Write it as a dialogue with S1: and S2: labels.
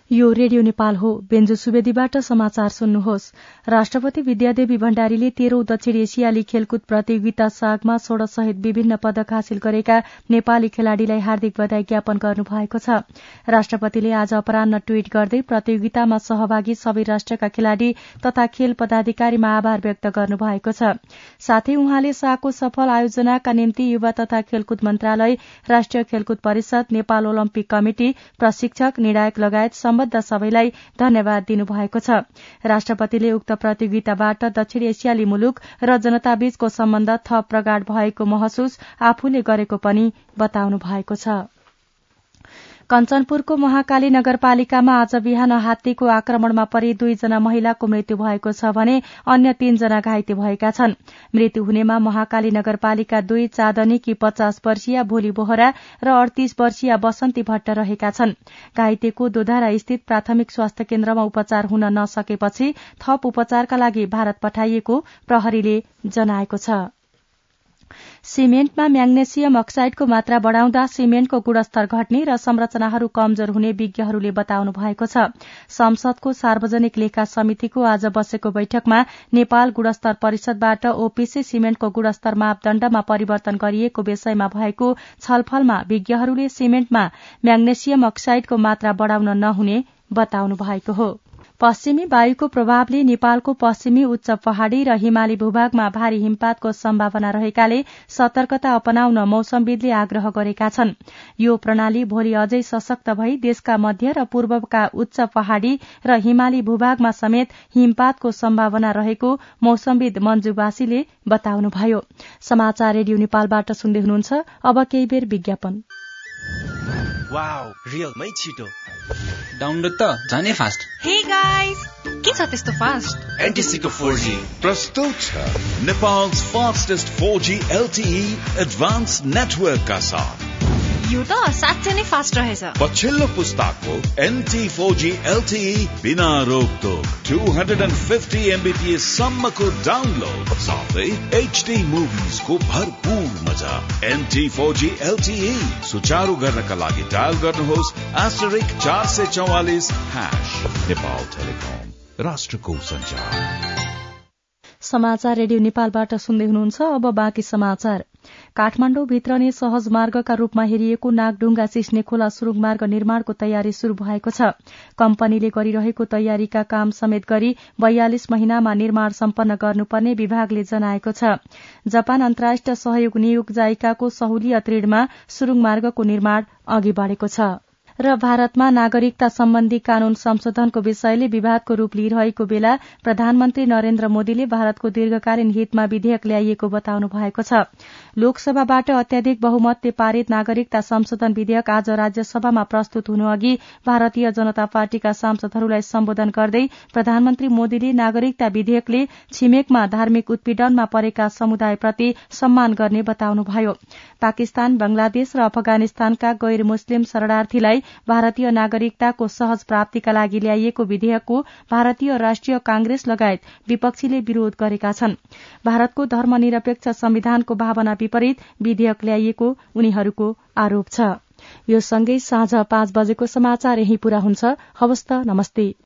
S1: यो रेडियो नेपाल हो। बेन्जु सुवेदीबाट समाचार सुन्नुहोस्। राष्ट्रपति विद्यादेवी भण्डारीले 13औं दक्षिण एशियाली खेलकुद प्रतियोगिता सागमा स्वर्ण सहित विभिन्न पदक हासिल गरेका नेपाली खेलाड़ीलाई हार्दिक बधाई ज्ञापन गर्नुभएको छ। राष्ट्रपतिले आज अपराह्न ट्वीट गर्दै प्रतियोगितामा सहभागी सबै राष्ट्रका खेलाड़ी तथा खेल पदाधिकारीमा आभार व्यक्त गर्नुभएको छ। साथै उहाँले सागको सफल आयोजनाका निम्ति युवा तथा खेलकुद मन्त्रालय, राष्ट्रिय खेलकुद परिषद, नेपाल ओलम्पिक कमिटी, प्रशिक्षक, निर्णायक लगायत सम्बद्ध सबैलाई धन्यवाद दिनुभएको छ। राष्ट्रपतिले उक्त प्रतियोगिताबाट दक्षिण एशियाली मुलुक र जनताबीचको सम्बन्ध थप प्रगाढ़ भएको महसुस आफूले गरेको पनि बताउनु भएको छ। कञ्चनपुरको महाकाली नगरपालिकामा आज बिहान हात्तीको आक्रमणमा परि 2 जना महिलाको मृत्यु भएको छ भने अन्य 3 जना घाइते भएका छन्। मृत्यु हुनेमा महाकाली नगरपालिका 2 चाँदनीकी 50 वर्षीय भोली बोहरा र 38 वर्षीय बसन्ती भट्ट रहेका छन्। घाइतेको दोधारा स्थित प्राथमिक स्वास्थ्य केन्द्रमा उपचार हुन नसकेपछि थप उपचारका लागि भारत पठाइएको प्रहरीले जनाएको छ। सिमेन्टमा म्याग्नेशियम अक्साइडको मात्रा बढ़ाउँदा सिमेन्टको गुणस्तर घट्ने र संरचनाहरू कमजोर हुने विज्ञहरूले बताउनु भएको छ। संसदको सार्वजनिक लेखा समितिको आज बसेको बैठकमा नेपाल गुणस्तर परिषदबाट ओपीसी सिमेन्टको गुणस्तर मापदण्डमा परिवर्तन गरिएको विषयमा भएको छलफलमा विज्ञहरूले सिमेन्टमा म्याग्नेशियम अक्साइडको मात्रा बढ़ाउन नहुने बताउनु भएको हो। पश्चिमी वायुको प्रभावले नेपालको पश्चिमी उच्च पहाड़ी र हिमाली भूभागमा भारी हिमपातको सम्भावना रहेकाले सतर्कता अपनाउन मौसमविदले आग्रह गरेका छन्। यो प्रणाली भोलि अझै सशक्त भई देशका मध्य र पूर्वका उच्च पहाड़ी र हिमाली भूभागमा समेत हिमपातको सम्भावना रहेको मौसमविद मन्जुवासीले बताउनुभयो। समाचार रेडियो नेपालबाट सुन्दै हुनुहुन्छ। अब केही बेर विज्ञापन।
S2: वाउ, रियलमै छिटो
S3: डाउनलोड त झनै फास्ट।
S4: हे गाइस, के छ त्यस्तो फास्ट?
S2: एन्टिसिको 4G
S5: प्रस्तुत छ Nepal's fastest 4G LTE advanced network का साथ।
S4: यो त साँच्चै नै फास्ट रहेछ।
S5: पछिल्लो पुस्ताको NT4G LTE बिना रोकटोक 250 Mbps सम्मको डाउनलोड साथै HD मुभिज को भरपूर मजा। NT4G LTE सुचारू गर्नका लागि डायल गर्नुहोस् *444#। नेपाल टेलिकम, राष्ट्रको सञ्चार।
S1: समाचार रेडियो नेपालबाट सुन्दै हुनुहुन्छ। अब बाँकी समाचार। काठमाडौँ भित्रने सहज मार्गका रूपमा हेरिएको नागढुङ्गा सिस्ने खोला सुरुङ मार्ग निर्माणको तयारी शुरू भएको छ। कम्पनीले गरिरहेको तयारीका काम समेत गरी 42 महिनामा निर्माण सम्पन्न गर्नुपर्ने विभागले जनाएको छ। जापान अन्तर्राष्ट्रिय सहयोग नियोग जाइकाको सहुलियत ऋणमा सुरुङ मार्गको निर्माण अघि बढ़ेको छ। र भारतमा नागरिकता सम्बन्धी कानून संशोधनको विषयले विवादको रूप लिइरहेको बेला प्रधानमन्त्री नरेन्द्र मोदीले भारतको दीर्घकालीन हितमा विधेयक ल्याइएको बताउनु भएको छ। लोकसभाबाट अत्याधिक बहुमतले पारित नागरिकता संशोधन विधेयक आज राज्यसभामा प्रस्तुत हुनुअघि भारतीय जनता पार्टीका सांसदहरूलाई सम्बोधन गर्दै प्रधानमन्त्री मोदीले नागरिकता विधेयकले छिमेकमा धार्मिक उत्पीडनमा परेका समुदायप्रति सम्मान गर्ने बताउनुभयो। पाकिस्तान, बंगलादेश र अफगानिस्तानका गैर मुस्लिम शरणार्थीलाई भारतीय नागरिकताको सहज प्राप्तिका लागि ल्याइएको विधेयकको भारतीय राष्ट्रिय कांग्रेस लगायत विपक्षीले विरोध गरेका छन्। भारतको धर्मनिरपेक्ष संविधानको भावना विपरीत विधेयक ल्याइएको उनीहरूको आरोप छ। यो सँगै साँझ 5 बजेको समाचार यही पूरा हुन्छ। हवस् त, नमस्ते।